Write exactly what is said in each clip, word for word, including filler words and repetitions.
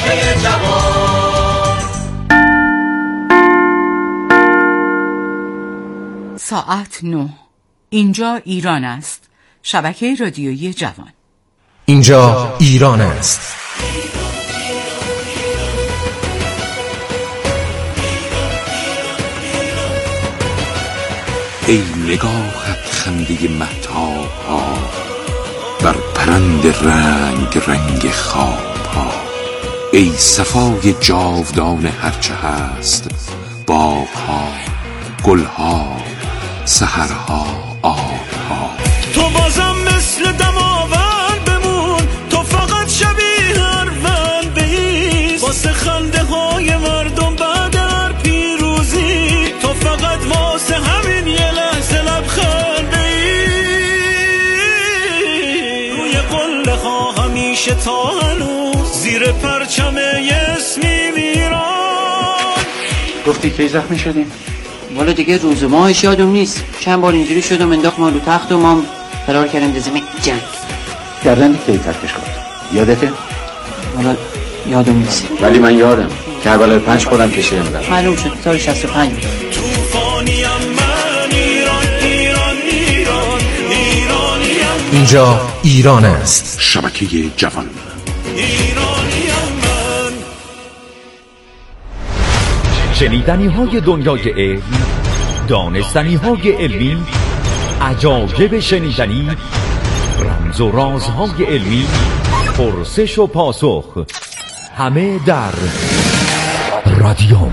شبکه جوان. ساعت نه. اینجا ایران است. شبکه رادیویی جوان. اینجا ایران است. ای نگاهت خنده مهتاب ها بر پرند رنگ رنگ خواب ها، ای صفای جاودان هرچه هست، باغ ها، گل ها، سحرها، آب ها. تو بازم مثل دماوند بمون، تو فقط شبیه اروند بیست، واسه خنده های مردم بعد هر پیروزی، تو فقط واسه همین یه لحظه لبخند بیست. روی قله ها همیشه تا هنوز زیر پرچم اسمی میران. گفتی کی زخمی شدیم؟ والا دیگه روز ماهش یادم نیست، چند بار اینجوری شدم انداخت ما رو تخت و ما فرار کردیم به زمین جنگ. گردن کی ترکش کرد؟ یادته؟ والا یادم نیست، ولی من یادم کربلای پنج خودم کشیدم دارم. معلوم شد سال شصت و پنج. توفانیم من ایران ایران ایران ایرانیم. اینجا ایران است. شبکه جوان. ایرانیم من. شنیدنی های دنیای علم، دانستنی های علمی، عجایب شنیدنی، رمز و رازهای علمی، پرسش و پاسخ، همه در رادیوم.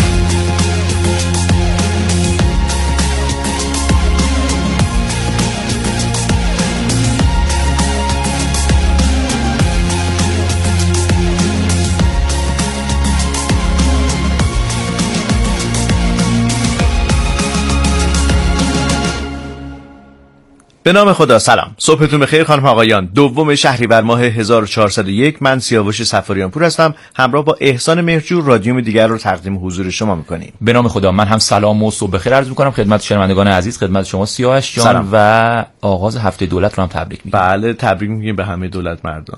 به نام خدا. سلام، صبحتون بخیر خانم آقایان. دوم شهریور ماه هزار و چهارصد و یک، من سیاوش صفاریان پور هستم. همراه با احسان مهرجو رادیوم دیگر رو تقدیم حضور شما میکنیم. به نام خدا. من هم سلام و صبح بخیر عرض میکنم خدمت شنوندگان عزیز، خدمت شما سیاوش جان سلام. و آغاز هفته دولت رو هم تبریک میگیم. بله، تبریک میگیم به همه دولت مردان.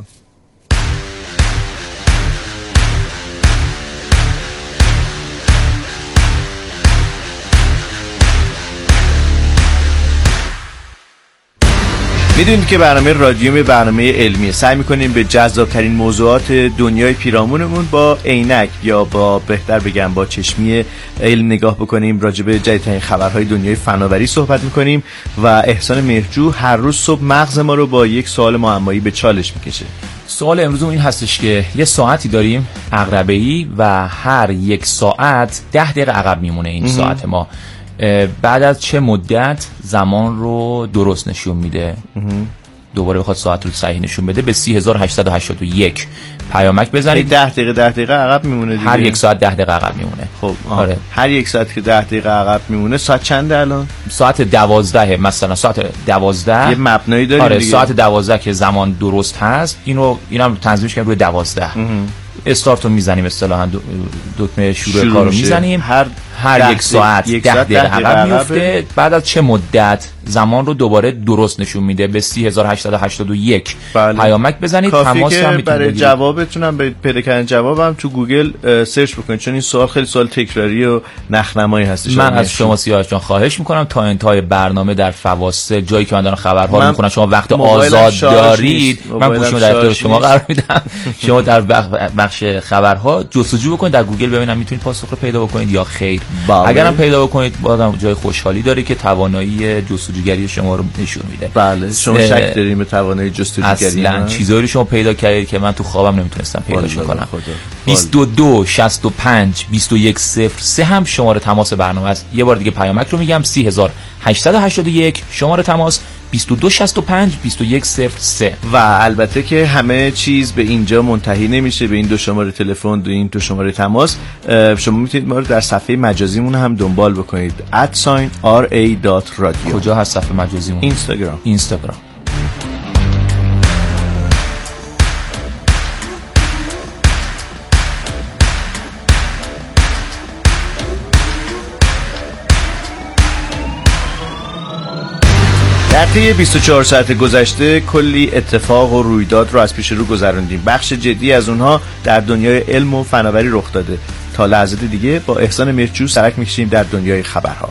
میدونید که برنامه رادیوم برنامه علمی، سعی میکنیم به جذابترین موضوعات دنیای پیرامونمون با عینک یا با بهتر بگم با چشمی علم نگاه بکنیم. راجع به جدیدترین خبرهای دنیای فناوری صحبت میکنیم و احسان مهرجو هر روز صبح مغز ما رو با یک سوال معمایی به چالش میکشه. سوال امروزمون این هستش که یه ساعتی داریم عقربه‌ای و هر یک ساعت ده دقیقه عقب میمونه این ساعت ما. بعد از چه مدت زمان رو درست نشون میده؟ دوباره بخواد ساعت رو صحیح نشون بده به سی هزار و هشتصد و هشتاد و یک پیامک بزنید. ده دقیقه ده دقیقه عقب میمونه دیگه. هر یک ساعت ده دقیقه عقب میمونه. خب آره. هر یک ساعت که ده دقیقه عقب میمونه ساعت چنده الان؟ ساعت دوازده، مثلا ساعت دوازده یه مبنایی داریم آره دیگه. ساعت دوازده که زمان درست هست، اینو اینم تنظیمش کردیم روی دوازده. استارت رو میزنیم، اصطلاحاً دکمه شروع, شروع کار رو میزنیم. هر هر یک ساعت ده دقیقه عقب میفته. بعد از چه مدت زمان رو دوباره درست نشون میده به سی هزار و هشتصد و هشتاد و یک. بله. پیامک بزنید. تماس هم میتونید برای جوابتونم به پیدا کردن جوابم تو گوگل سرچ بکنید، چون این سوال خیلی سوال تکراری و نخنمایی هستش. من از شما سیاوش جان خواهش میکنم تا انتهای برنامه در فواصل جایی که من دارم خبرها رو میخونم شما وقت آزاد دارید، من گوشیمو در اختیار شما قرار میدم. شما در بخش خبرها جستجو بکنید در گوگل ببینم میتونید پاسخ رو پیدا بکنید یا خیر. اگرم پیدا بکنید بازم جای خوشحالی داره که توانایی جستجوگری شما رو نشون میده. بله، شما شک دارید به توانایی جستجوگری؟ اصلا چیزایی رو شما پیدا کردید که من تو خوابم نمیتونستم پیداش کنم. بیست و دو شصت و پنج بیست و یک صفر سه هم شماره تماس برنامه است. یه بار دیگه پیامک رو میگم سی هزار و هشتصد و هشتاد و یک، شماره تماس بیست و دو شصت و پنج بیست و یک صفر سه. و البته که همه چیز به اینجا منتهی نمیشه، به این دو شماره تلفن، دو این دو شماره تماس. شما میتونید ما رو در صفحه مجازیمون هم دنبال بکنید ات ساین آر ای دات رادیو. کجا هست صفحه مجازیمون؟ اینستاگرام. اینستاگرام. در طی بیست و چهار ساعت گذشته کلی اتفاق و رویداد رو از پیش رو گذروندیم. بخش جدی از اونها در دنیای علم و فناوری رخ داده. تا لحظات دیگه با احسان میرچو سرک میکشیم در دنیای خبرها.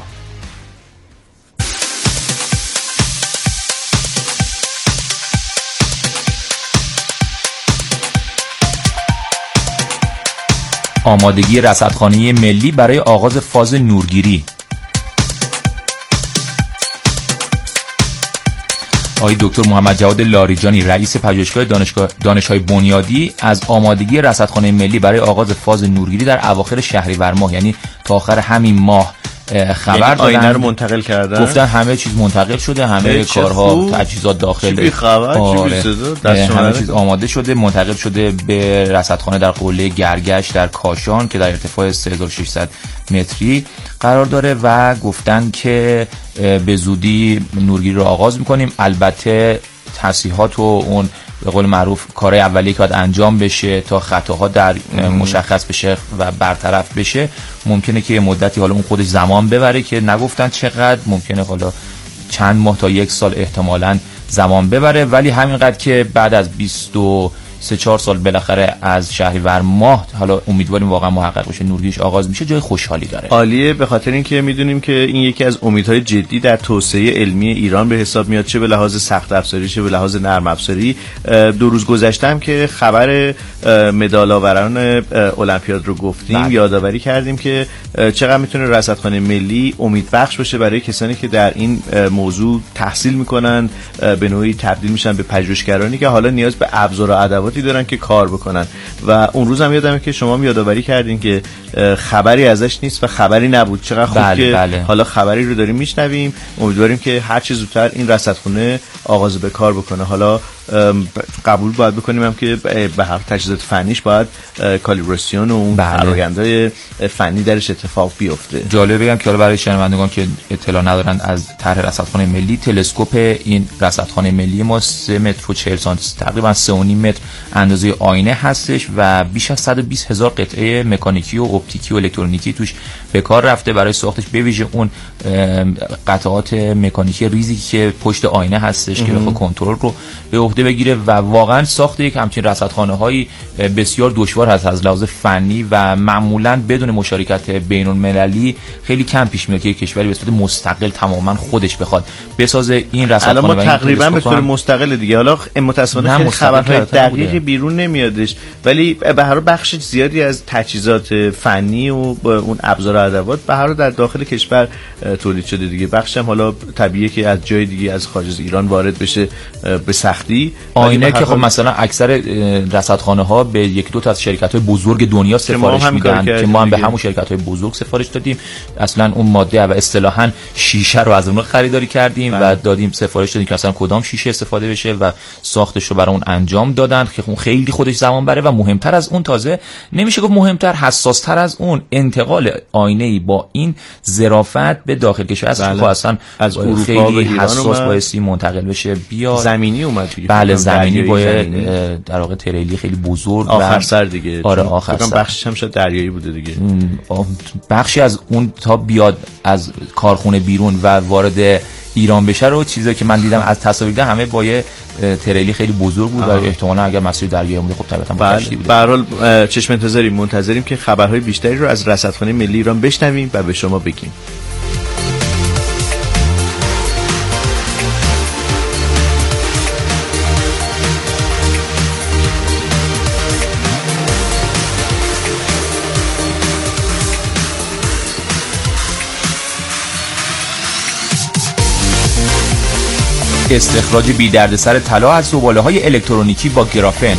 آمادگی رصدخانه ملی برای آغاز فاز نورگیری. آقای دکتر محمد جواد لاریجانی رئیس پژوهشگاه دانشگاه دانش‌های بنیادی از آمادگی رصدخانه ملی برای آغاز فاز نورگیری در اواخر شهریور ماه، یعنی تا آخر همین ماه خبر یعنی دادن. آینه رو منتقل کردن، گفتن همه چیز منتقل شده، همه کارها، تجهیزات داخل، چی خبر، آره. چی بیسته همه چیز آماده شده، منتقل شده به رصدخانه در قله گرگش در کاشان که در ارتفاع سه هزار و ششصد متری قرار داره و گفتن که به زودی نورگیری رو آغاز میکنیم. البته تصحیحات و اون به قول معروف کارهای اولیه که باید انجام بشه تا خطاها در مشخص بشه و برطرف بشه، ممکنه که یه مدتی حالا اون خودش زمان ببره که نگفتن چقدر، ممکنه حالا چند ماه تا یک سال احتمالاً زمان ببره، ولی همینقدر که بعد از بیست و سه چهار سال بالاخره از شهریور ماه حالا امیدواریم واقعا محقق بشه نورگیریش آغاز میشه، جای خوشحالی داره. عالیه، به خاطر اینکه میدونیم که این یکی از امیدهای جدی در توسعه علمی ایران به حساب میاد، چه به لحاظ سخت افزاری چه به لحاظ نرم افزاری. دو روز گذشتم که خبر مدال آوران المپیاد رو گفتیم، بله. یادآوری کردیم که چقدر میتونه رصدخانه ملی امید بخش باشه برای کسانی که در این موضوع تحصیل میکنن، به نوعی تبدیل میشن به پژوهشگرانی که حالا نیاز به ابزار و ادوات دارن که کار بکنن. و اون روز هم یادمه که شما هم یادآوری کردین که خبری ازش نیست و خبری نبود. چقدر خوب بله، که بله. حالا خبری رو داریم میشنویم. امیدواریم که هر چه زودتر این رصدخانه آغاز به کار بکنه. حالا قبول باید بکنیم هم که به هر تجهیزات فنیش باید کالیبراسیون و اون فرآیندهای فنی درش اتفاق بیفته. جالب بگم که حالا برای شنوندگان که اطلاع ندارن از طرح رصدخانه ملی، تلسکوپ این رصدخانه ملی ما سه متر و چهل سانتی تقریبا سه و نیم متر اندازه آینه هستش و بیش از صد و بیست هزار قطعه مکانیکی و اپتیکی و الکترونیکی توش به کار رفته برای ساختش، به ویژه اون قطعات مکانیکی ریزی که پشت آینه هستش که بخواد کنترل رو به عهده بگیره و واقعا ساخت یک همچین رصدخانه‌های بسیار دشوار هست از لحاظ فنی و معمولا بدون مشارکت بین‌المللی خیلی کم پیش میاد که یک کشوری به صورت مستقل تماما خودش بخواد بسازه این رصدخانه. الان ما تقریبا به طور مستقل دیگه، حالا متأسفانه خیلی خبرهای دقیقی بیرون نمیادش، ولی به هر بخش زیادی از تجهیزات فنی و اون ابزار و ادوات به هر در داخل کشور تولید شده دیگه. بخشم حالا طبیعیه که از جای دیگه از خارج از ایران وارد بشه به سختی. آینه که خب مثلا اکثر رصدخانه ها به یک دو تا از شرکت های بزرگ دنیا سفارش میدن که ما هم به همون شرکت های بزرگ سفارش دادیم، اصلا اون ماده و اصطلاحاً شیشه رو از اون خریداری کردیم بله. و دادیم سفارش دادیم که اصلا کدام شیشه استفاده بشه و ساختش رو برای اون انجام دادن که اون خیلی خودش زمان بره و مهمتر از اون، تازه نمیشه گفت مهمتر، حساس‌تر از اون، انتقال آینه‌ای با این ظرافت به داخل کشور است بله. که اصلا از اروپا خیلی حساس بایستی منتقل بشه بیاد. زمینی اومد دیگه. بله زمینی باید در واقع تریلی خیلی بزرگ آخر سر دیگه. آره آخر سر. بخشش هم شاید دریایی بوده دیگه. بخشی از اون تا بیاد از کارخونه بیرون و وارد ایران بشه رو چیزی که من دیدم از تصاویر همه با یه تریلی خیلی بزرگ بود آه. و احتمالاً اگر مسیر دریایی بوده خب طبعاً با کشتی بوده. به هر حال چشم انتظاریم منتظریم که خبرهای بیشتری رو از رصدخانه ملی ایران بشنویم و به شما بگیم. استخراج بی دردسر طلا از زباله‌های الکترونیکی با گرافن.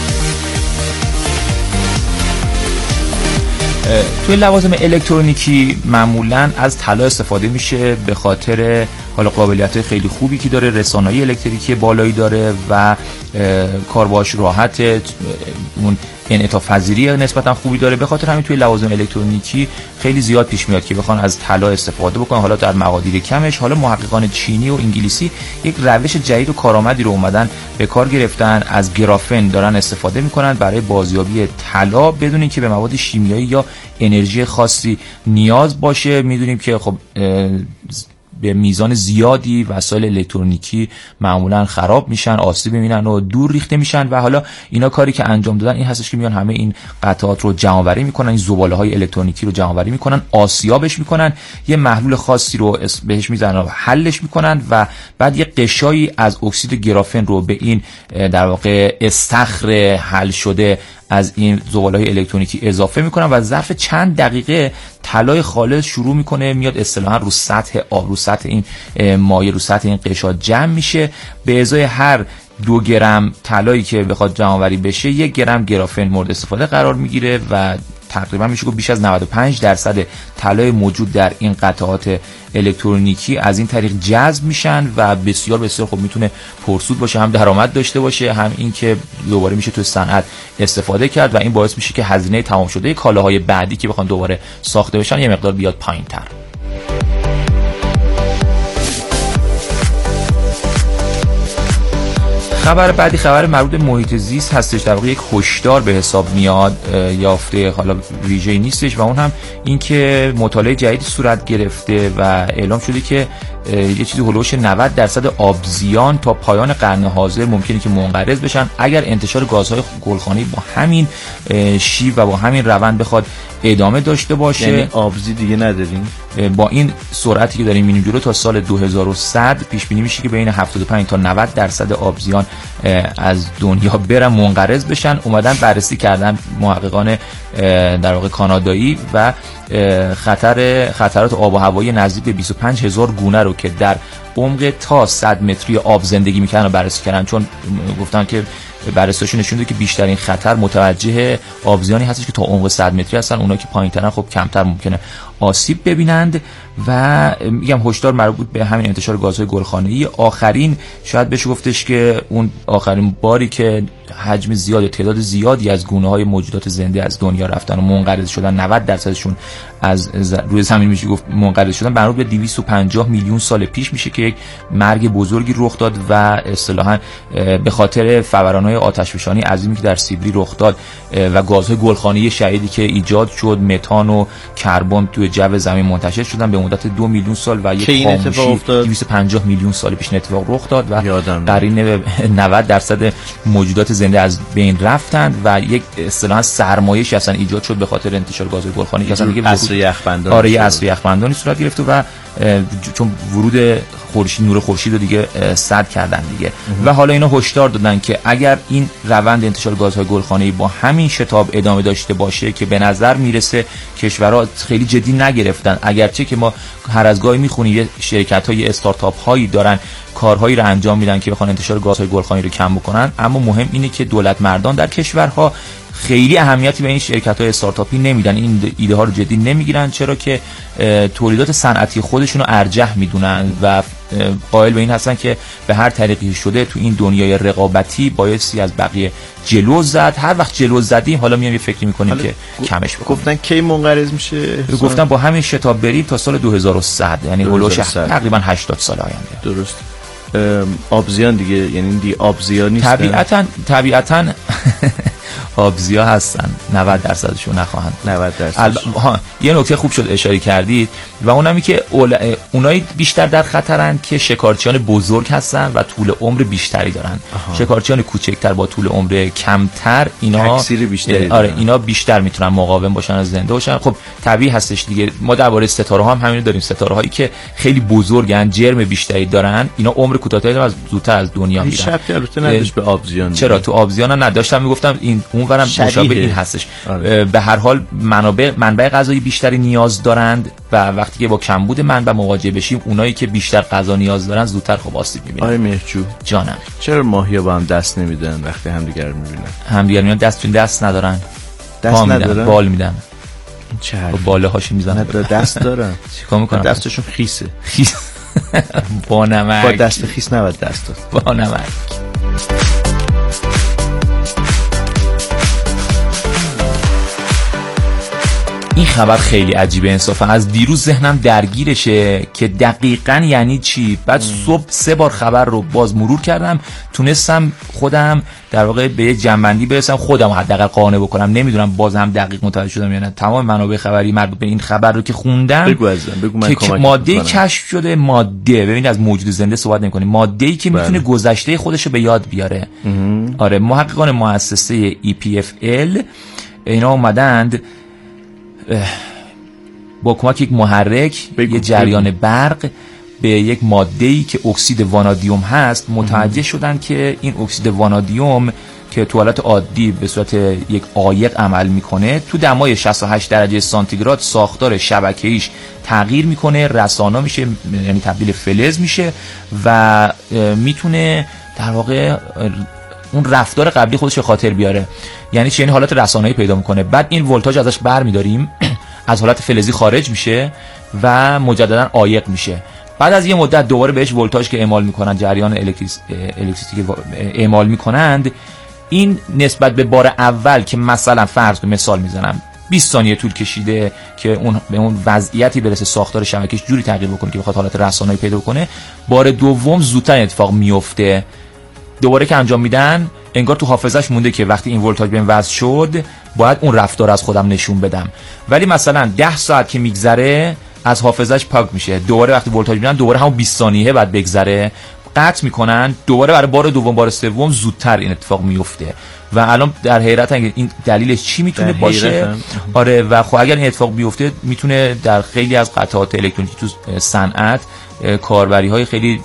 توی لوازم الکترونیکی معمولاً از طلا استفاده میشه به خاطر حالا قابلیت خیلی خوبی که داره، رسانه‌ای الکتریکی بالایی داره و کار باهاش راحته، اون انعطاف پذیری نسبتا خوبی داره. به خاطر همین توی لوازم الکترونیکی خیلی زیاد پیش میاد که بخوان از طلا استفاده بکنن، حالا در مقادیر کمش. حالا محققان چینی و انگلیسی یک روش جدید و کارآمدی رو اومدن به کار گرفتن، از گرافن دارن استفاده میکنن برای بازیابی طلا بدون اینکه به مواد شیمیایی یا انرژی خاصی نیاز باشه. میدونیم که خب به میزان زیادی وسایل الکترونیکی معمولا خراب میشن، آسیب میبینن و دور ریخته میشن و حالا اینا کاری که انجام دادن این هستش که میان همه این قطعات رو جمع‌آوری میکنن، این زباله های الکترونیکی رو جمع‌آوری میکنن، آسیابش میکنن، یه محلول خاصی رو بهش میزنن و حلش میکنن و بعد یه قشایی از اکسید گرافن رو به این در واقع استخر حل شده از این زباله‌های الکترونیکی اضافه میکنن و ظرف چند دقیقه طلای خالص شروع میکنه میاد اصطلاحاً رو سطح آب، رو سطح این مایع، رو سطح این قشا جمع میشه. به ازای هر دو گرم طلایی که بخواد جمع‌آوری بشه یک گرم گرافن مورد استفاده قرار میگیره و تقریبا میشه گفت بیش از نود و پنج درصد طلای موجود در این قطعات الکترونیکی از این طریق جذب میشن و بسیار بسیار خوب میتونه پرسود باشه، هم درآمد داشته باشه، هم این که دوباره میشه تو صنعت استفاده کرد و این باعث میشه که هزینه تمام شده کالاهای بعدی که بخوان دوباره ساخته بشن یه مقدار بیاد پایین‌تر. خبر بعدی خبر مربوط به محیط زیست هستش. در واقع یک هشدار به حساب میاد، یافته حالا ویژه‌ای نیستش و اون هم این که مطالعه جدیدی صورت گرفته و اعلام شده که یه چیزی هولوش نود درصد آبزیان تا پایان قرن حاضر ممکنه که منقرض بشن اگر انتشار گازهای گلخانه‌ای با همین شیب و با همین روند بخواد ادامه داشته باشه. یعنی آبزی دیگه نداریم؟ با این سرعتی که داریم می‌بینیم جلو تا سال دو هزار و صد پیش بینی میشه که بین هفتاد و پنج تا نود درصد آبزیان از دنیا برن منقرض بشن. اومدن بررسی کردن محققان در واقع کانادایی و خطر خطرات آب و هوایی نزدیک به بیست و پنج هزار گونه رو که در عمق تا صد متری آب زندگی میکنن رو بررسی کردن، چون گفتن که بررسیشون نشون داده که بیشترین خطر متوجه آبزیانی هستش که تا عمق صد متری هستن، اونا که پایین‌ترن خب کمتر ممکنه آسیب ببینند. و میگم هشدار مربوط به همین انتشار گازهای گلخانه‌ای. آخرین شاید بشه گفتش که اون آخرین باری که حجم زیاد تعداد زیادی از گونه‌های موجودات زنده از دنیا رفتن و منقرض شدن، نود درصدشون از روی زمین میشه گفت منقرض شدن، مربوط به دویست و پنجاه میلیون سال پیش میشه که یک مرگ بزرگی رخ داد و اصطلاحاً به خاطر فوران‌های آتشفشانی عظیمی که در سیبری رخ داد و گازهای گلخانه‌ای شدیدی که ایجاد شد، متان و کربن توی جو زمین منتشر شدن به مدت دو میلیون سال و یک خاموشی دویست و پنجاه میلیون سال پیش اتفاق رخ داد و قرینه نود درصد موجودات زنده از بین رفتند و یک اصطلاحاً سرمایه‌اش اصلا ایجاد شد به خاطر انتشار گازهای گلخانه‌ای که اصلا دیگه عصر یخبندان آره عصر یخبندانی صورت گرفت و چون ورود خورشید نور خورشید رو دیگه سد کردن دیگه و حالا اینا هشدار دادن که اگر این روند انتشار گازهای گلخانه‌ای با همین شتاب ادامه داشته باشه که به نظر میرسه کشورها خیلی جدی نگرفتن، اگرچه که ما هر از گاهی میخونیم یه شرکت‌های استارتاپ هایی دارن کارهایی رو انجام میدن که بخوان انتشار گازهای گلخانه‌ای رو کم بکنن، اما مهم اینه که دولت مردان در کشورها خیلی اهمیتی به این شرکت‌های استارتاپی نمیدن، این ایده ها رو جدی نمیگیرن، چرا که تولیدات صنعتی خودشون رو ارجح میدونن و قائل به این هستن که به هر طریقی شده تو این دنیای رقابتی بایستی از بقیه جلو زد. هر وقت جلو زدیم حالا میام یه فکری میکنیم که کمش بکنیم. گفتن کی منقرض میشه؟ گفتن با همین شتاب بریم تا سال دو هزار و صد، یعنی هولوش تقریبا هشتاد سال آینده. درست. آبزیان دیگه، یعنی دی آبزیان نیستن. طبیعتاً طبیعتاً آبزیا هستن، نود درصدشون نخواهند. نود درصد. الب... ها یه نکته خوب شد اشاره کردید و اونمی که اول... اونایی بیشتر در خطرن که شکارچیان بزرگ هستن و طول عمر بیشتری دارن. آها. شکارچیان کوچکتر با طول عمر کمتر اینا تکثیر بیشتری آره اینا بیشتر میتونن مقاوم باشن از زنده باشن. خب طبیعی هستش دیگه. ما درباره ستاره ها هم همین داریم، ستاره هایی که خیلی بزرگن، جرم بیشتری دارن، اینا عمر کوتاه‌تری دارن، از زودتر از دنیا میرن. هیچ شبیه البته نداشت به آبزیان. چرا تو آبزیان نداشتم میگفتم این اونورم مشابه این هستش. آره. به هر حال منابع منبع غذایی بیشتری نیاز دارند و وقتی که با کمبود منبع مواجه بشیم اونایی که بیشتر غذا نیاز دارن زودتر خب آسیب می‌بینن. آره مهجو جانم، چرا ماهیا با هم دست نمیدن وقتی همدیگر رو می‌بینن؟ همدیگر میان دستشون دست ندارن، دست ندارن، بال میدن. چه با باله هاشو میزنن. دست دارن. چیکار میکنن؟ دستشون خیسه. خیس. با نمک. با دست خیس نباید دست داد. با نمک. این خبر خیلی عجیبه انصافا. از دیروز ذهنم درگیرشه که دقیقاً یعنی چی. بعد صبح سه بار خبر رو باز مرور کردم، تونستم خودم در واقع به یه جنبندی برسم، خودم حداقل قانع بکنم. نمیدونم باز هم دقیق متوجه شدم یا نه. تمام منابع خبری مربوط به این خبر رو که خوندم بگو ازم بگو من که ماده کشف شده. ماده، ببین از موجود زنده صحبت نمی‌کنیم، ماده‌ای که میتونه گذشته خودش رو به یاد بیاره. آره، محققان مؤسسه ای پی اف ال اینا اومدند با کمک یک محرک یه جریان برق به یک ماده‌ای که اکسید وانادیوم هست متوجه شدن که این اکسید وانادیوم که تو حالت عادی به صورت یک عایق عمل میکنه، تو دمای شصت و هشت درجه سانتیگراد ساختار شبکه‌ایش تغییر میکنه، رسانا میشه، یعنی تبدیل فلز میشه و میتونه در واقع اون رفتار قبلی خودش خاطر بیاره. یعنی چی؟ یعنی حالت رسانه‌ای پیدا میکنه. بعد این ولتاژ ازش برمی‌داریم، از حالت فلزی خارج میشه و مجددا عایق میشه. بعد از یه مدت دوباره بهش ولتاژ که اعمال میکنن، جریان الکتریسیتی که اعمال میکنند، این نسبت به بار اول که مثلا فرض کنیم مثال میزنم بیست ثانیه طول کشیده که اون به اون وضعیتی برسه ساختار شبکه‌اش جوری تغییر بکنه که بخواد حالت رسانه‌ای پیدا کنه، بار دوم زودتر اتفاق میفته. دوباره که انجام میدن انگار تو حافظش مونده که وقتی این ولتاژ بهم وصل شد باید اون رفتار از خودم نشون بدم. ولی مثلا ده ساعت که میگذره از حافظش پاک میشه، دوباره وقتی ولتاژ میدن دوباره همون بیست ثانیه بعد بگذره قطع میکنن، دوباره برای بار دوم بار سوم زودتر این اتفاق میفته. و الان در حیرت این دلیلش چی میتونه باشه. آره، و خب اگر این اتفاق بیفته میتونه در خیلی از قطعات الکترونیکی تو صنعت کاربری های خیلی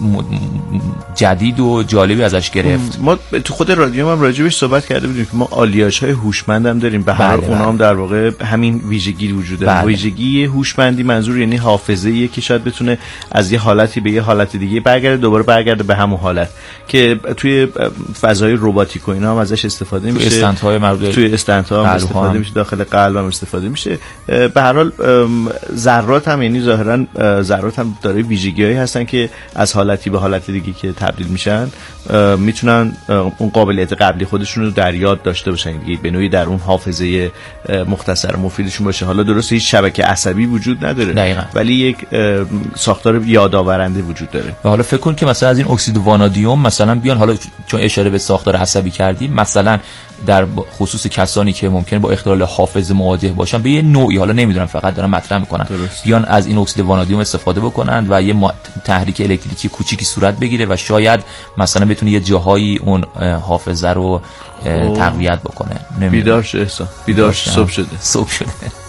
جدید و جالبی ازش گرفت. ما تو خود رادیو هم راجبش صحبت کرده بودیم که ما آلیاژ های هوشمند هم داریم، به هر حال اونها هم در واقع همین ویژگی وجود داره. ویژگی هوشمندی منظور یعنی حافظه‌ای که شاید بتونه از یه حالتی به یه حالت دیگه برگرده، دوباره برگرده به همون حالت، که توی فضای رباتیک و اینا هم ازش استفاده میشه، توی استندهای مربوط توی استندها هم استفاده میشه، داخل قلب هم استفاده میشه. به هر حال ذرات هم، یعنی ظاهرا ذرات هم داره ویژگی هایی هستن که از حالتی به حالت دیگه که تبدیل میشن میتونن اون قابلیت قبلی خودشون رو در یاد داشته باشن، به نوعی در اون حافظه مختصر مفیدشون باشه. حالا درسته هیچ شبکه عصبی وجود نداره دقیقا، ولی یک ساختار یادآورنده وجود داره. و حالا فکر کن که مثلا از این اکسید وانادیوم مثلا بیان، حالا چون اشاره به ساختار عصبی کردیم، مثلا در خصوص کسانی که ممکنه با اختلال حافظه مواجه باشن به یه نوعی، حالا نمیدونم فقط دارم مطرح میکنن، بیان از این اکسید وانادیوم استفاده بکنن و یه تحریک الکتریکی کوچیکی صورت بگیره و شاید مثلا بتونه یه جاهایی اون حافظه رو تقویت بکنه. بیدار شه احسان، بیدار شه، صبح شده صبح شده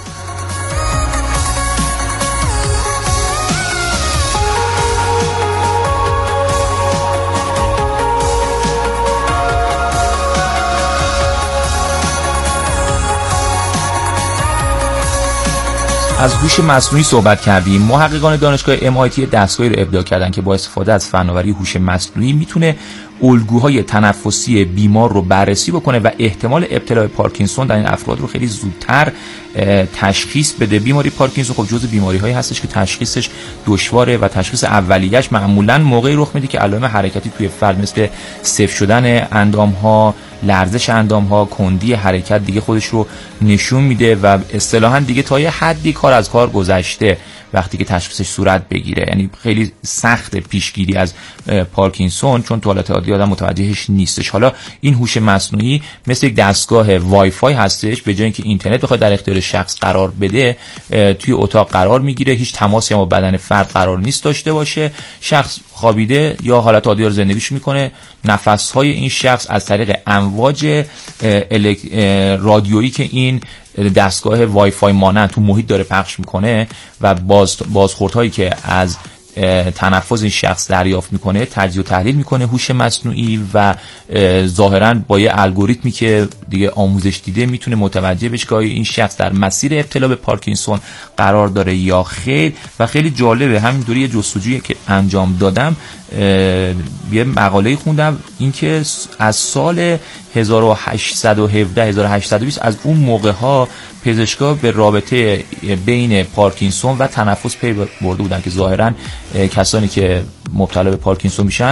از هوش مصنوعی صحبت کردیم. محققان دانشگاه ام آی تی دستگاهی رو ابداع کردن که با استفاده از فناوری هوش مصنوعی میتونه الگوهای تنفسی بیمار رو بررسی بکنه و احتمال ابتلا به پارکینسون در این افراد رو خیلی زودتر تشخیص بده. بیماری پارکینسون خب جزو بیماری‌هایی هستش که تشخیصش دشواره و تشخیص اولیه‌اش معمولاً موقعی رخ میده که علائم حرکتی توی فرد مثل سفت شدن اندام‌ها، لرزش اندام‌ها، کندی حرکت دیگه خودش رو نشون میده و اصطلاحاً دیگه تا یه حدی کار از کار گذشته وقتی که تشخیصش صورت بگیره. یعنی خیلی سخت پیشگیری از پارکینسون چون تو حالت عادی آدم متوجهش نیستش. حالا این هوش مصنوعی مثل یک دستگاه وای فای هستش، به جای اینکه اینترنت بخواد در اختیار شخص قرار بده توی اتاق قرار میگیره، هیچ تماسی هم با بدن فرد قرار نیست داشته باشه، شخص خوابیده یا حالت عادی رو زندگیش میکنه، نفسهای این شخص از طریق امواج رادیویی که این دستگاه وای فای مانند تو محیط داره پخش میکنه و باز بازخوردهایی که از تنفس این شخص دریافت میکنه تجزیه و تحلیل میکنه هوش مصنوعی و ظاهرا با یه الگوریتمی که دیگه آموزش دیده میتونه متوجه بشه که این شخص در مسیر ابتلا به پارکینسون قرار داره یا خیر. و خیلی جالبه، همینطوری یه جستجویی که انجام دادم یه مقاله خوندم اینکه از سال هزار و هشتصد و هفده هزار و هشتصد و بیست از اون موقع ها پزشکا به رابطه بین پارکینسون و تنفس پی برده بودن که ظاهرا کسانی که مبتلا به پارکینسون میشن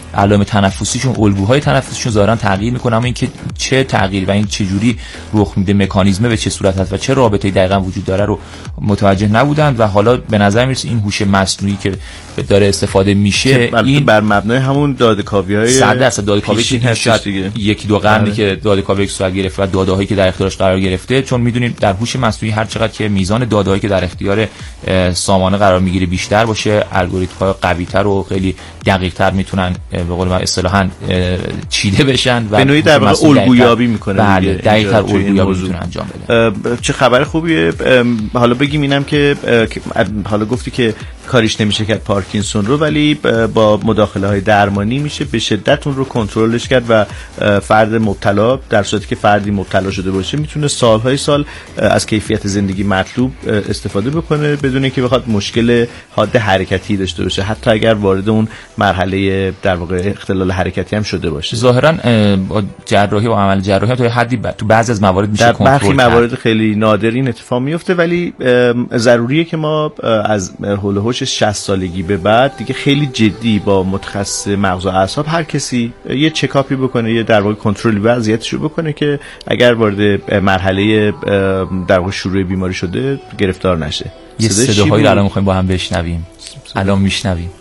علائم تنفسیشون، الگوهای تنفسیشون ظاهرا تغییر میکنه، اما اینکه چه تغییر و این چه جوری رخ میده، مکانیزم به چه صورت هست و چه رابطه‌ای دقیقاً وجود داره رو متوجه نبودند و حالا به نظر میرسه این هوش مصنوعی که داره استفاده میشه این بر مبنای همون داده‌کاوی‌های صد درصد داده‌کاوی که شاید یکی دو قرنی که داده‌کاوی صورت گرفته و داده‌هایی که در اختیارش قرار گرفته، چون میدونیم در هوش مصنوعی هر چقدر که میزان داده‌هایی که در اختیار سامانه قرار میگیره بیشتر باشه، الگوریتم‌های قوی‌تر و خیلی دقیق‌تر میتونن به قول من اصطلاحاً چیده بشن و به نوعی در واقع الگویابی میکنه. بله دقیق‌تر الگویابی میتونه انجام بده. چه خبر خوبیه. حالا بگیم اینم که حالا گفتی که کاریش نمیشه کرد پارکینسون رو، ولی با مداخله‌های درمانی میشه به شدت اون رو کنترلش کرد و فرد مبتلا در صورتی که فردی مبتلا شده باشه میتونه سالهای سال از کیفیت زندگی مطلوب استفاده بکنه بدون اینکه بخواد مشکل حاد حرکتی داشته باشه، حتی اگر وارد اون مرحله در واقع اختلال حرکتی هم شده باشه. ظاهرا با جراحی و عمل جراحی تا حدی ب... تو بعضی از موارد میشه کنترل کرد. در برخی موارد خیلی نادر این اتفاق میفته، ولی ضروریه که ما از هول و هوش شصت سالگی به بعد دیگه خیلی جدی با متخصص مغز و اعصاب هر کسی یه چکاپی بکنه، یه در واقع کنترلی وضعیتش رو بکنه که اگر وارد مرحله در واقع شروع بیماری شده گرفتار نشه. یه صداهایی رو الان می‌خوایم با هم بشنویم. الان میشنویم.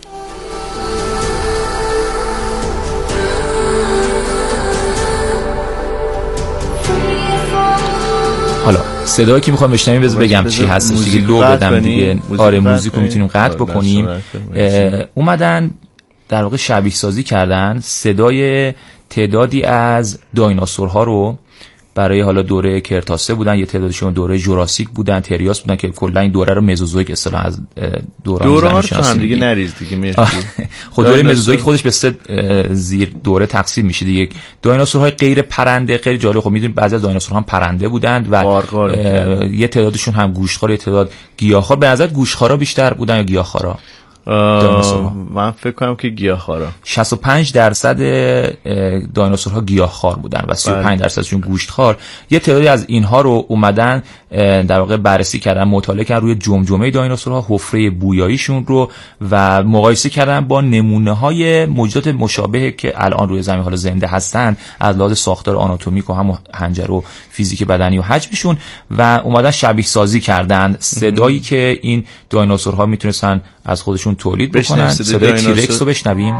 حالا صدایی که میخوام بشنویم بذار بگم چی هستش دیگه، لو بدم دیگه. آره موزیک رو میتونیم قطع بکنیم. اومدن در واقع شبیه سازی کردن صدای تعدادی از دایناسورها رو برای حالا دوره کرتاسه بودن، یه تعدادشون دوره جوراسیک بودن، تریاس بودن که کلا این دوره رو مزوزویک اصطلاحاً از دوران زمین شناسی دیگه نریز دیگه میشه. خود دوره مزوزویک خودش به سه زیر دوره تقسیم میشه دیگه. دایناسورهای غیر پرنده خیلی جالب، خب میدونید بعضی از دایناسورها هم پرنده بودند و یه تعدادشون هم گوشتخوار، یه تعداد گیاهخوار. به نظر گوشتخوارا بیشتر بودن یا گیاهخوارا؟ من فکر کنم که گیاهخوارا. شصت و پنج درصد دایناسورها گیاهخوار بودن و سی و پنج درصدشون گوشتخوار. یه تعدادی از اینها رو اومدن در واقع بررسی کردن، مطالعه کردن روی جمجمه دایناسورها، حفره بویاییشون رو و مقایسه کردن با نمونه‌های موجودات مشابه که الان روی زمین حالا زنده هستن از لحاظ ساختار آناتومیک و هم حنجره و فیزیک بدنی و حجمشون و اومدن شبیه سازی کردن صدایی که این دایناسورها میتونستن از خودشون تولید بکنن. صدای تیرکس رو بشنویم.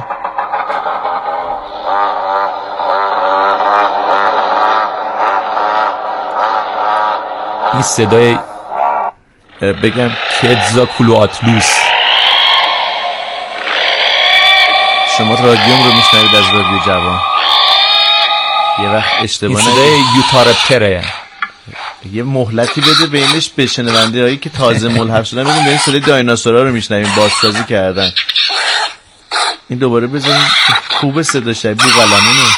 این صدای بگم کتزاکولوآتلوس. شما رادیوم رو میشنوید از رادیو جوان. یه وقت اشتباه نکنید. این صدای یوتارپتره. یه مهلتی بده بینش به شنونده هایی که تازه ملحق شدن، ببین به این صدای دایناسورها رو میشنویم بازسازی کردن. این دوباره بزنیم خوب صدا شبیه بوقلمونه.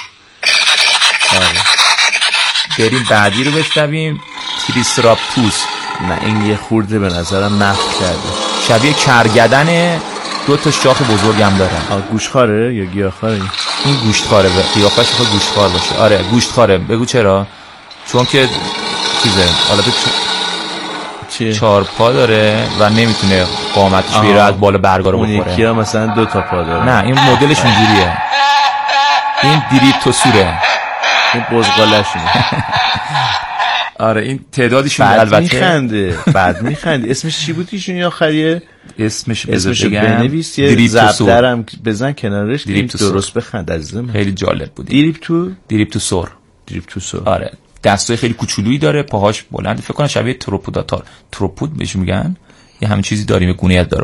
بریم بعدی رو بشنویم. تریسراپتوس. نه این یه خورده به نظرم نفت کرده، شبیه کرگدن، دو تا شاخ بزرگ هم داره. آ گوشتخواره یا گیاهخواره؟ این گوشتخواره، قیافش خود گوشتخوار باشه. آره گوشتخواره. بگو چرا؟ چون که چیزه حالا تو چیه؟ چهار پا داره و نمیتونه قامتش بیره از بالا برگا رو بخوره. اون یکی ها مثلا دو تا پا داره. نه این مدلش اونجوریه. این دیریپتوسوره. این بزغالشونه. آره این تعدادشون البته بعد میخنده. بعد میخنده. اسمش چی بود ایشون یا خریه؟ اسمش اسمش بنویس، یه زبدرم بزن کنارش درست بخند عزیزم. خیلی جالب بود. دیریپتو دیریپتوسور. دیریپتوسور. آره دستای خیلی کوچولویی داره، پاهاش بلند، فکر کنم شبیه تروپوداتار تروپود بهش میگن، یه همین چیزی داریم گونه داره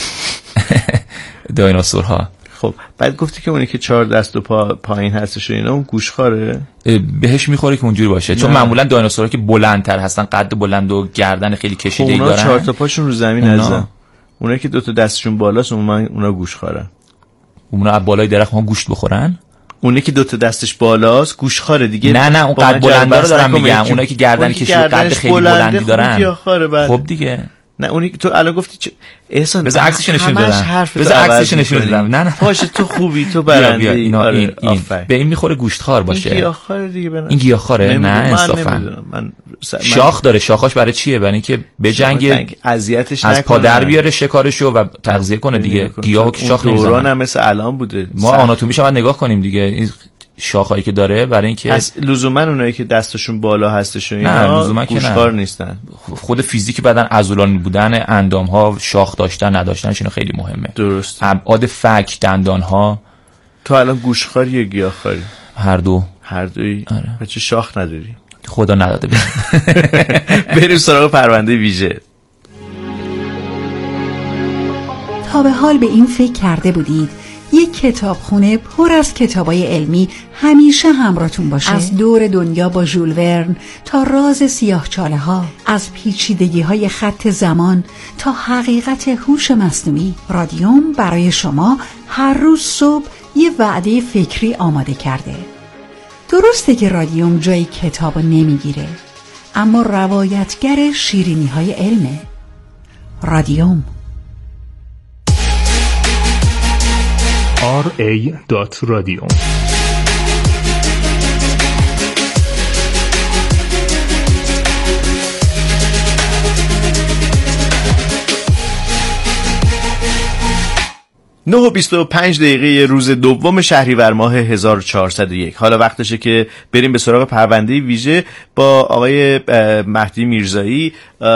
دایناسورها. خب بعد گفتی که اونی که چهار دست و پا پایین هستش و اینا اون گوشخواره بهش میخوره که اونجوری باشه نه. چون معمولا دایناسورها که بلندتر هستن، قد بلند و گردن خیلی کشیده‌ای دارن، اونا چهار تا پاشون رو زمین هستن، اونا که دو تا دستشون بالاست اون اونا گوشخوارن. اونا از بالای درخت ها گوشت بخورن. اونی که دو تا دستش بالاست گوشخواره دیگه. نه نه اون قد بلندا رو دارم میگم، اونایی که گردن کشیده قد خیلی بلندی دارن. خب دیگه نه اونی که تو الان گفتی چه احسان بذار عکسش نشون بدم بذار عکسش نشون بدم نه نه باشه تو خوبی تو برنده اینا این, این به این میخوره گوشتخوار باشه این گیاهخواره دیگه بنا این گیاهخواره نه انصافا من شاخ داره شاخاش برای چیه؟ برای اینکه بجنگه اذیتش نکنه از پادر بیاره شکارشو و تغذیه کنه دیگه گیاه و شاخ دوران هم مثل الان بوده ما آناتومیش هم نگاه کنیم دیگه این شاخهایی که داره برای اینکه از لزوما اونایی که دستشون بالا هستش و اینا گوشتخوار نیستن خود فیزیک بدن عضلانی بودن اندام ها شاخ داشتن نداشتنش اینا خیلی مهمه درست ابعاد فک دندان ها تو الان گوشتخواری یا گیاهخواری هر دو هر دوی آره. چه شاخ نداری خدا نداده بریم سراغ پرونده ویژه تا به حال به این فکر کرده بودید یک کتابخونه پر از کتابای علمی همیشه همراهتون باشه؟ از دور دنیا با ژول ورن تا راز سیاهچاله ها، از پیچیدگی های خط زمان تا حقیقت هوش مصنوعی، رادیوم برای شما هر روز صبح یه وعده فکری آماده کرده. درسته که رادیوم جای کتابو نمیگیره، اما روایتگر شیرینی های علمه. رادیوم آر ای دات رادیو. نه و بیست و پنج دقیقه روز دوم شهریور ماه هزار و چهارصد و یک. حالا وقتشه که بریم به سراغ پرونده ویژه با آقای مهدی میرزایی،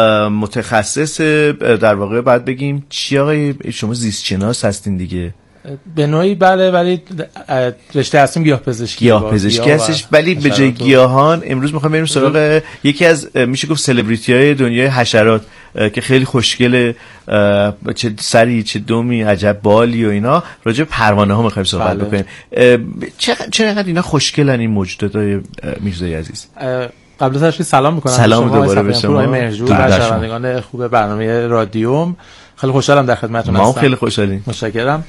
متخصص در واقع باید بگیم چی آقای شما زیستشناس هستین دیگه؟ به نوعی بله، ولی رشته هستیم گیاه پزشکی. گیاه پزشکی هستش، ولی به جای گیاهان امروز میخوام بریم سراغ یکی از میشه گفت سلبریتی های دنیای حشرات که خیلی خوشگله، چه سری چه دومی عجب بالی و اینا. راجع به پروانه ها میخوایم صحبت بله. بکنیم. چقدر اینا خوشگلن این موجودات های میرزایی عزیز؟ قبل از هر چیز سلام میکنم سلام دوباره به شما مهرجو و شنوندگان خوب برنامه رادیوم. خیلی خوشحالم در خدمتتون هستم. ما خیلی خوشحالیم. متشکرم.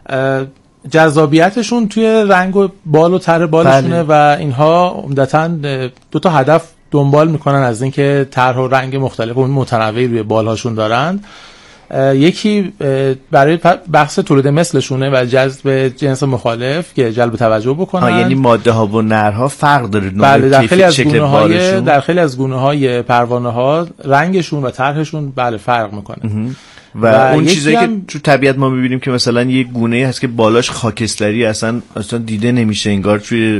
جذابیتشون توی رنگ و بال و تر بالشونه بله. و اینها عمدتاً دو تا هدف دنبال میکنن از اینکه طرح و رنگ مختلف و متنوعی روی بالهاشون دارند. یکی برای بحث تولید مثلشونه و جذب جنس مخالف که جلب توجه بکنن. یعنی ماده ها و نرها فرق داره. بله، در خیلی از گونه های در خیلی از گونه های پروانه ها رنگشون و طرحشون بله فرق میکنه. و, و اون چیزایی که تو طبیعت ما میبینیم که مثلا یه گونه هست که بالاش خاکستری اصلا اصلا دیده نمیشه، انگار توی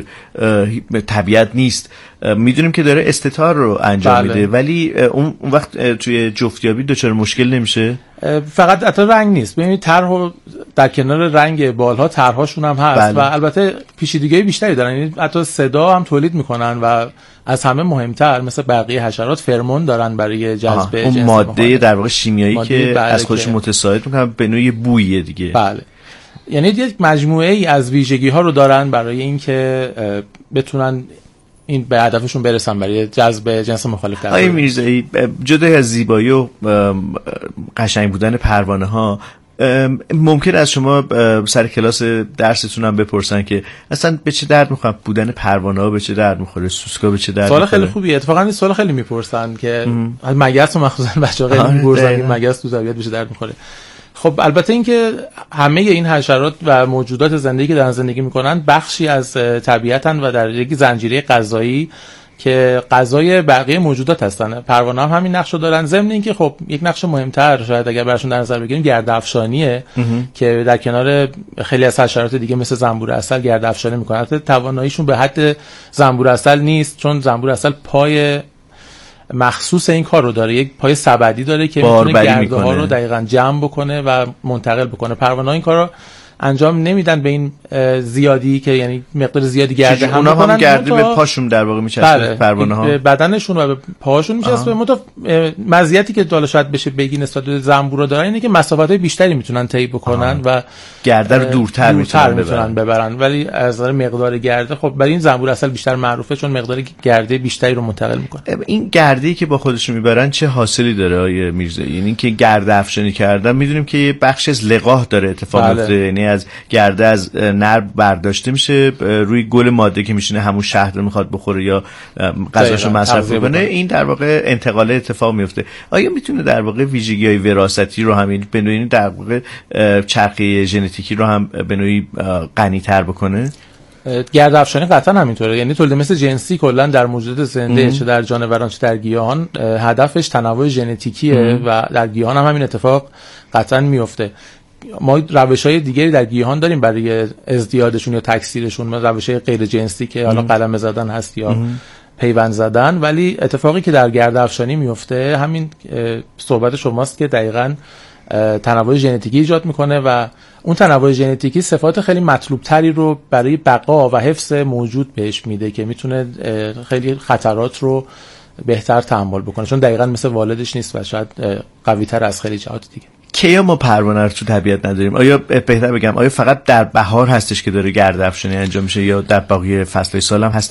طبیعت نیست، میدونیم که داره استتار رو انجام بله. میده، ولی اون وقت توی جفتیابی دچار مشکل نمیشه. فقط حتی رنگ نیست، ببینید طرح در کنار رنگ بالها طرحشون هم هست بله. و البته پیچیدگی بیشتری دارن، یعنی حتی صدا هم تولید میکنن و از همه مهمتر مثل بقیه حشرات فرمون دارن برای جذب اون ماده در واقع شیمیایی که بله از خودش متساعد میکنن به نوعی بویه دیگه. بله، یعنی یک مجموعه ای از ویژگی ها رو دارن برای اینکه بتونن این به هدفشون برسن برای جذب جنس مخالف. آقای میرزایی، جدا از زیبایی و قشنگ بودن پروانه ها، ممکن از شما سر کلاس درستون هم بپرسن که اصلا به چه درد میخواد بودن پروانه ها، به چه درد میخوره سوسکا، به چه درد سوال خیلی خوبیه. اتفاقا این سوال خیلی میپرسن که مگس مخصوصا بچه‌ها خیلی میپرسن که مگس تو طبیعت به چه درد میخوره. خب البته اینکه همه این حشرات و موجودات زندگی که دارن زندگی میکنن بخشی از طبیعتن و در یک زنجیره غذایی که غذای بقیه موجودات هستن. پروانه هم همین نقشو دارن، ضمن اینکه خب یک نقش مهمتر شاید اگر براشون در نظر بگیریم گردافشانیه که در کنار خیلی از حشرات دیگه مثل زنبور عسل گردافشانی میکنن. البته تواناییشون به حد زنبور عسل نیست، چون زنبور عسل پای مخصوص این کار رو داره، یک پای سبدی داره که میتونه گرده ها رو دقیقاً جمع بکنه و منتقل بکنه. پروانه این کار رو انجام نمیدن به این زیادی که یعنی مقدار زیادی گرده هم میکنن. هم گرده به پاشون در واقع میچسبه بله. پروانه ها به بدنشون و به پاهاشون میچسبه. متف... مزیتی که حالا شاید بشه بگی نسبت به زنبورا داره اینه که مسافت‌های بیشتری میتونن طی بکنن آه. و گرده رو دورتر, دورتر میتونن, میتونن ببرن. ببرن ولی از نظر مقدار گرده خب برای این زنبور اصل بیشتر معروفه چون مقدار گرده بیشتری رو منتقل میکنه. این گرده‌ای که با خودشون میبرن چه حاصلی داره آیه میرزایی؟ یعنی که گرده افشانی کردن میدونیم که یه بخش از لقاح داره اتفاق میفته، یعنی از گرده از نر برداشته میشه، روی گل ماده که میشینه همون شهد رو میخواد بخوره یا غذاشو مصرف کنه، این در واقع انتقال اتفاق میفته. آیا میتونه در واقع ویژگی‌های وراثتی رو همین به نوعی در واقع چرخه ژنتیکی رو هم به نوعی غنی‌تر بکنه؟ گردافشانی قطعا همینطوره. یعنی تولید مثل جنسی کلا در موجودات زنده چه در جانوران چه در گیاهان هدفش تنوع ژنتیکیه ام. و در گیاهان هم همین اتفاق قطعا میفته. ما روش‌های دیگری در گیاهان داریم برای ازدیادشون یا تکثیرشون، ما روش‌های غیر جنسی که حالا قلمه زدن هست یا ام. پیوند زدن، ولی اتفاقی که در گردافشانی میفته همین صحبت شماست که دقیقاً تنوع ژنتیکی ایجاد میکنه و اون تنوع ژنتیکی صفات خیلی مطلوب تری رو برای بقا و حفظ موجود بهش میده که میتونه خیلی خطرات رو بهتر تحمل بکنه، چون دقیقاً مثل والدش نیست و شاید قوی تر از خیلی جهات دیگه. کیا ما پروانه رو تو طبیعت نداریم؟ آیا بهتر بگم آیا فقط در بهار هستش که داره گردافشانی انجام میشه یا در باقی فصل‌های سال هم هست